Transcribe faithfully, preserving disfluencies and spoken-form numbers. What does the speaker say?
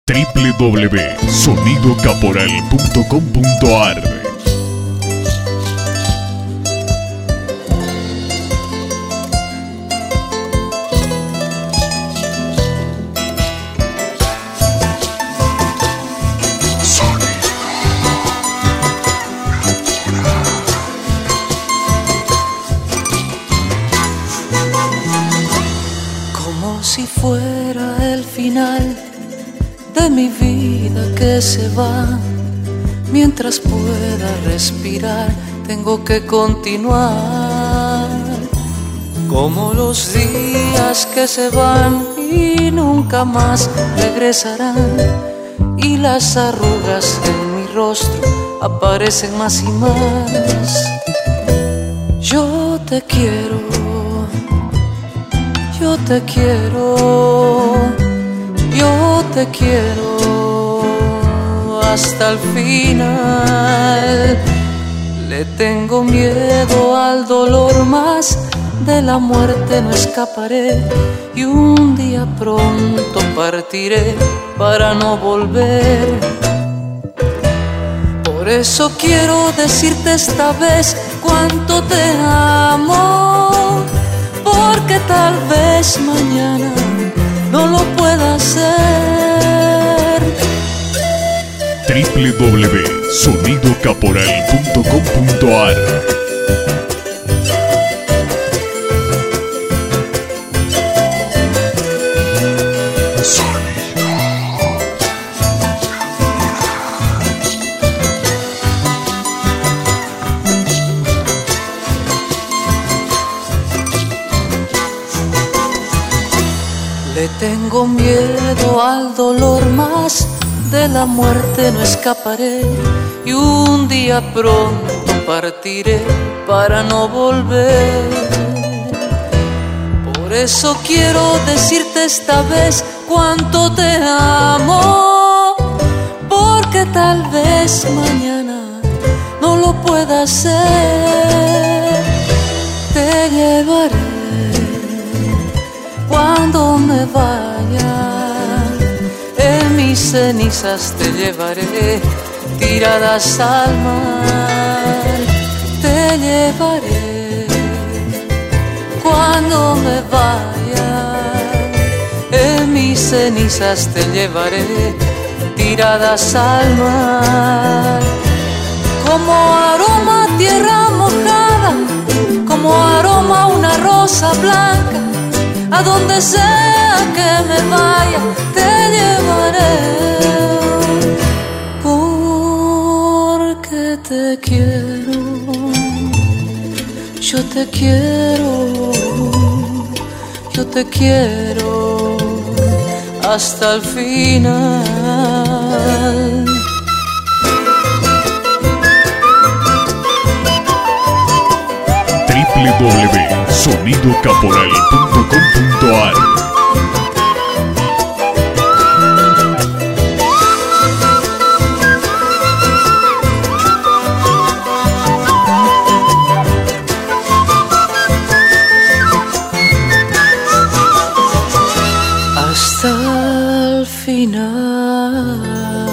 w w w punto sonido caporal punto com punto a r. Como si fuera el final de mi vida que se va, mientras pueda respirar tengo que continuar. Como los días que se van y nunca más regresarán, y las arrugas en mi rostro aparecen más y más. Yo te quiero, yo te quiero, yo te quiero hasta el final. Le tengo miedo al dolor, más de la muerte no escaparé, y un día pronto partiré para no volver. Por eso quiero decirte esta vez cuánto te amo, porque tal vez mañana no lo pueda hacer. w w w punto sonido caporal punto com punto a r. Le tengo miedo al dolor, más de la muerte no escaparé, y un día pronto partiré para no volver. Por eso quiero decirte esta vez cuánto te amo, porque tal vez mañana no lo pueda hacer. Te llevaré cuando me vaya, en mis cenizas te llevaré, tiradas al mar. Te llevaré cuando me vaya, en mis cenizas te llevaré, tiradas al mar. Como aroma a tierra mojada, como aroma a una rosa blanca, a donde sea que me vaya, te llevaré, porque te quiero, yo te quiero, yo te quiero hasta el final. w w w punto sonido caporal punto com punto a r. Hasta el final.